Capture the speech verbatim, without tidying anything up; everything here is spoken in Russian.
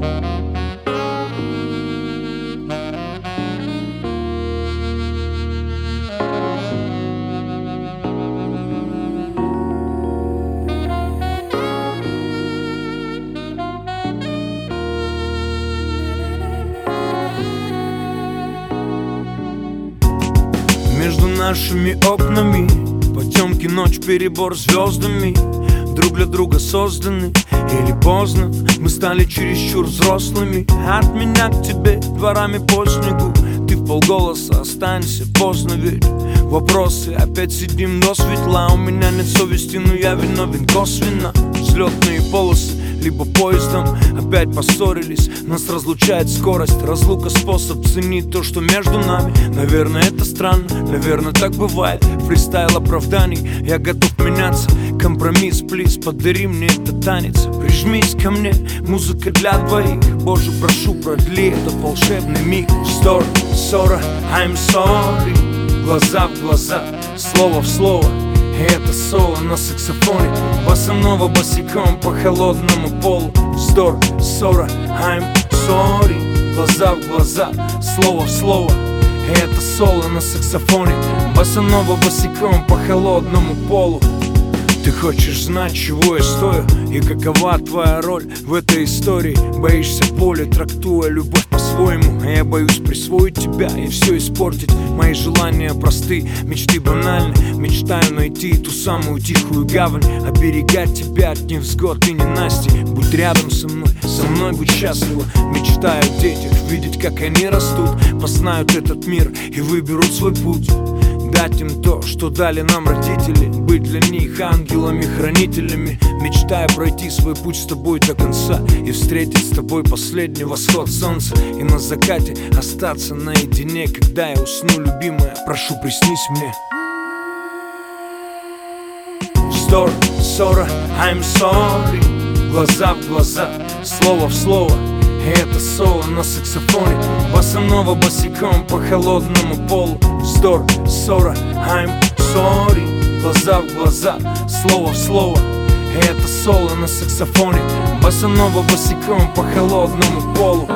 Между нашими окнами потемки, ночь, перебор звездами. Друг для друга созданы, или поздно мы стали чересчур взрослыми. От меня к тебе дворами по снегу, ты вполголоса останься, поздно ведь. Вопросы, опять сидим до светла. У меня нет совести, но я виновен косвенно. Взлетные полосы, либо поездом опять поссорились. Нас разлучает скорость, разлука способ ценить то, что между нами. Наверное, это странно, наверное, так бывает. Фристайл оправданий, я готов меняться. Компромисс, плиз, подари мне этот танец. Прижмись ко мне, музыка для двоих. Боже, прошу, продли этот волшебный миг. Story, ссора, I'm sorry. Глаза в глаза, слово в слово. И это соло на саксофоне, босанова босиком по холодному полу. Вздор, ссора, I'm sorry. Глаза в глаза, слово в слово. И это соло на саксофоне, босанова босиком по холодному полу. Ты хочешь знать, чего я стою и какова твоя роль в этой истории. Боишься боли, трактуя любовь по-своему. А я боюсь присвоить тебя и все испортить. Мои желания просты, мечты банальны. Мечтаю найти ту самую тихую гавань, оберегать тебя от невзгод и ненастий. Будь рядом со мной, со мной будь счастлива. Мечтаю о детях, видеть, как они растут, познают этот мир и выберут свой путь. Дать им то, что дали нам родители, быть для них ангелами-хранителями. Мечтая пройти свой путь с тобой до конца и встретить с тобой последний восход солнца. И на закате остаться наедине, когда я усну, любимая, прошу, приснись мне. Вздор, ссора, I'm sorry. Глаза в глаза, слово в слово. И это соло на саксофоне, босанова босиком по холодному полу. Вздор, ссора, I'm sorry. Глаза в глаза, слово в слово. И это соло на саксофоне, босанова босиком по холодному полу.